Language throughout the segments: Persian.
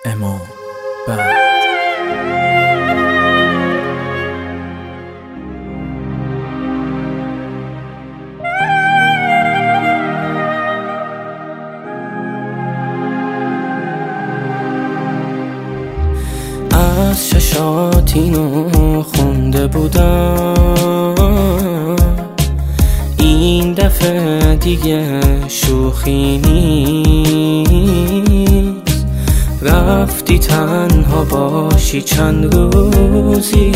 امام بعد از چشات اینو خونده بودم، این دفعه دیگه شوخی نیست. رفتی تنها باشی چند روزی،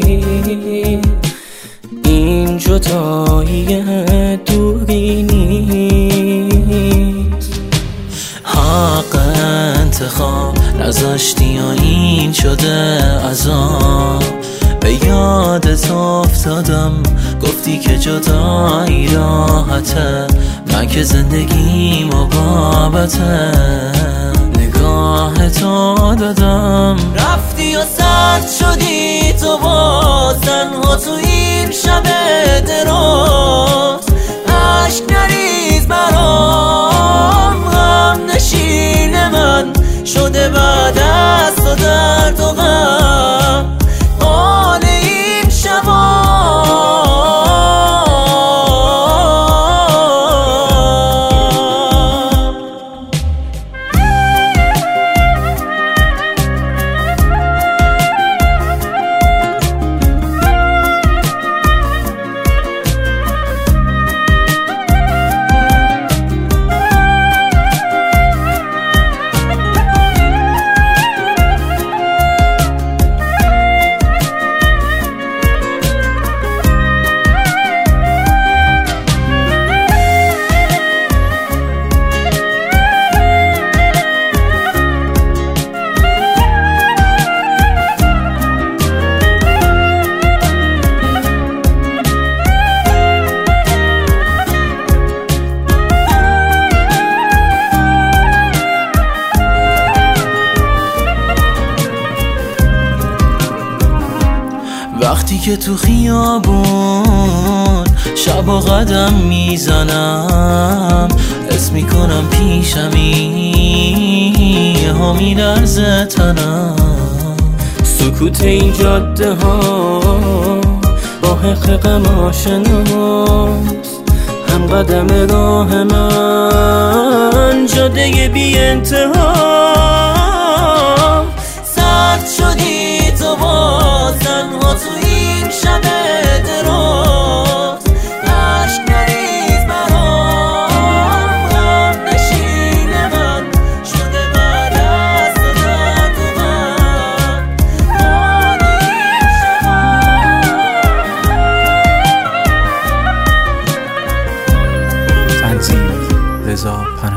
این جدایی دوری نیست. حق انتخاب نذاشتی و این شده عذاب. به یادت افتادم گفتی که جدایی راحته، من که زندگیم و بابته نگاه تو دادم. رفتی و سرد شدی تو باز تنها تو این شب دراز. عشق نریز برام، غم نشین من شده بعد از تو درد و غم. حال این شبا وقتی که تو خیابون شب و قدم میزنم، حس میکنم پیشمی ها میلرزه تنم. سکوت این جاده ها با حق غم آشناست، هم قدم راه من جاده بی انتها. سرد شدی تو باز تنها تو این شب دراز. عشق نریز برام، غم نشین من شده بعد از تو درد و غم. حال این تنظیم رضا پناهی.